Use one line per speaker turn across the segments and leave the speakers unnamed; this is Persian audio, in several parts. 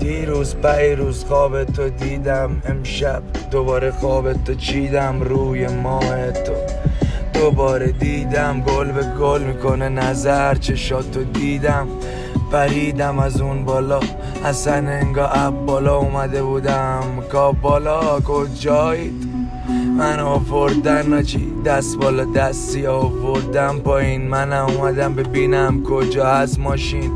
دیروز پیروز خواب تو دیدم، امشب دوباره خواب تو چیدم روی ماه تو. دوباره دیدم گل به گل میکنه نظر چشاتو دیدم، پریدم از اون بالا اصلا انگار اب بالا اومده بودم. کاب بالا کجایید من آوردن ناچی دست بالا دستی آوردم پایین، من اومدم ببینم کجا هست ماشین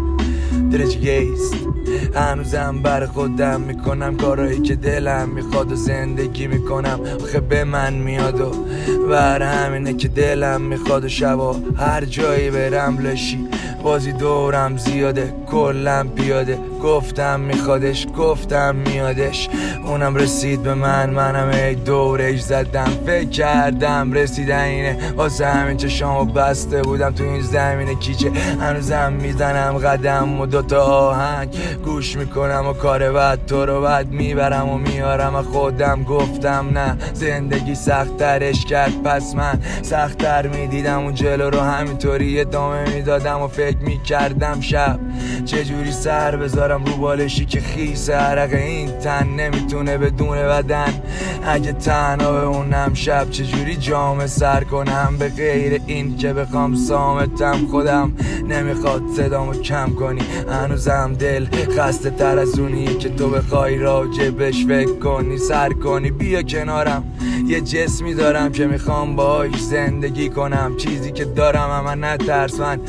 درجگیست. هنوزم بر خودم میکنم کارایی که دلم میخواد و زندگی میکنم آخه به من میاد و بر همینه که دلم میخواد و شبا هر جایی برم لشی بازی دورم زیاده کلم پیاده. گفتم میخوادش گفتم میادش، اونم رسید به منم ای دورش زدم فکر کردم رسیدن اینه واسه همین چشامو بسته بودم تو این زمین کیچه. هنوزم میزنم قدم و دوتا آهنگ گوش میکنم و کار بد تو رو بد میبرم و میارم و خودم گفتم نه زندگی سخت‌ترش کرد پس من سخت‌تر میدیدم اون جلو رو همینطوری ادامه میدادم و فکر میکردم شب چجوری سر بذارم رو بالشی که خیس عرق این تن نمیتونه بدون بدن. اگه تنها به اونم شب چجوری جام سر کنم به غیر این که بخوام سامتم خودم نمیخواد صدامو کم کنی. هنوزم دل خسته تر از اونی که تو بخوای راجبش فکر کنی سر کنی. بیا کنارم یه جسمی دارم که میخوام باهاش زندگی کنم، چیزی که دارم اما نترس من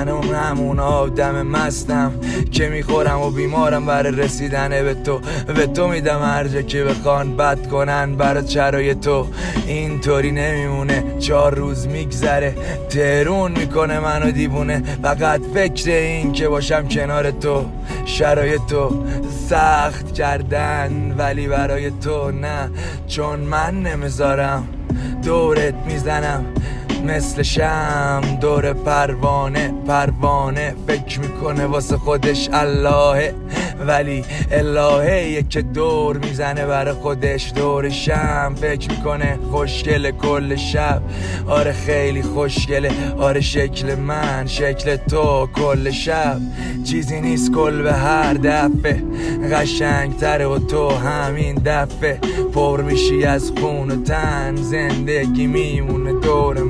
همون آدم مستم که میخورم و بیمارم برای رسیدن به تو میدم هر جا که بخوان بد کنن برای چرای تو. اینطوری نمیمونه 4 روز میگذره ترون میکنه منو دیوونه فقط فکر این که باشم کنار تو. شرایط تو سخت کردن ولی برای تو نه، چون من نمیذارم دورت میزنم مثل شم دور پروانه فکر میکنه واسه خودش اللهه ولی الهه که دور میزنه برای خودش دور شم فکر میکنه خوشگله کل شب. آره خیلی خوشگله آره شکل من شکل تو کل شب چیزی نیست کل به هر دفعه قشنگ تره و تو همین دفعه پر میشی از خون و تن زندگی میمونه دور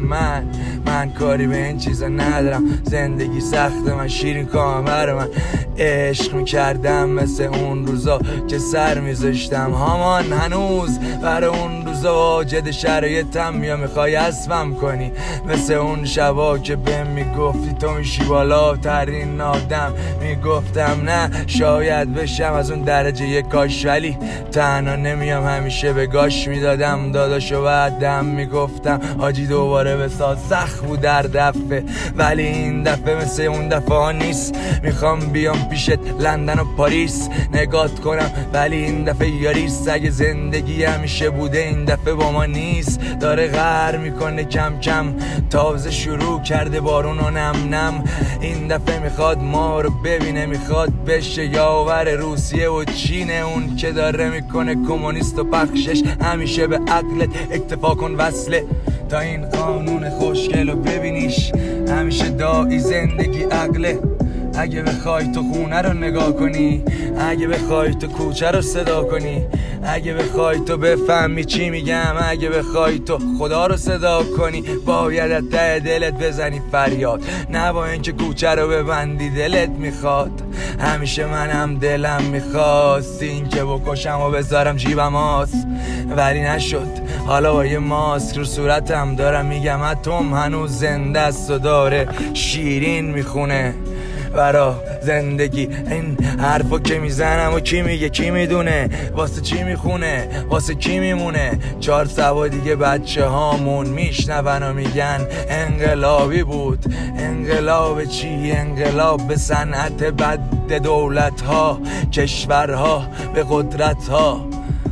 من کاری به این چیزا ندارم. زندگی سخته من شیرین کامر من عشق میکردم مثل اون روزا که سر میذاشتم همان هنوز برای اون روزا واجد شرایطم یا میخوای اسبم کنی مثل اون شبا که بهم میگفتی تو میشی بالا ترین آدم. میگفتم نه شاید بشم از اون درجه یک کاش ولی تنها نمیام همیشه به گاش میدادم داداشو بعدم میگفتم آجی دوباره بساز سخت بود در دفعه ولی این دفعه مثل اون دفعه ها نیست. میخوام بیام پیشت لندن و پاریس نگات کنم ولی این دفعه یاریست. اگه زندگی همیشه بوده این دفعه با ما نیست داره غر میکنه کم کم تازه شروع کرده بارون و نم نم. این دفعه میخواد ما رو ببینه میخواد بشه یاور روسیه و چینه اون که داره میکنه کمونیست و پخشش همیشه به عقلت اکتفا کن وصله تا این قانون خوشگل رو ببینیش همیشه دایی زندگی عقله. اگه بخوای تو خونه رو نگاه کنی اگه بخوای تو کوچه رو صدا کنی اگه بخوای تو بفهمی چی میگم اگه بخوای تو خدا رو صدا کنی باید از ته دلت بزنی فریاد نه با اینکه کوچه رو ببندی دلت میخواد. همیشه منم دلم میخواست این که بکشم و بذارم جیبم آس ولی نشد. حالا با یه ماسک رو صورتم دارم میگم اتم هنوز زنده است و داره شیرین میخونه برا زندگی. این حرفو که میزنم و کی میگه کی میدونه واسه چی میخونه واسه کی میمونه. 4 سوا دیگه بچه هامون میشنون و میگن انقلابی بود. انقلاب چی؟ انقلاب به صنعت بد دولت ها کشورها به قدرت ها.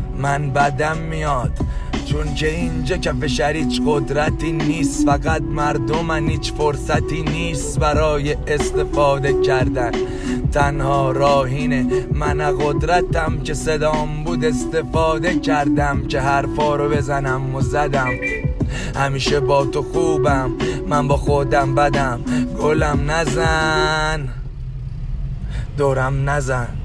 من بدم میاد چون که اینجا کف شهر هیچ قدرتی نیست فقط مردمن هیچ فرصتی نیست برای استفاده کردن. تنها راهینه من قدرتم که صدام بود استفاده کردم که حرفا رو بزنم و زدم. همیشه با تو خوبم من با خودم بدم گلم نزن دورم نزن.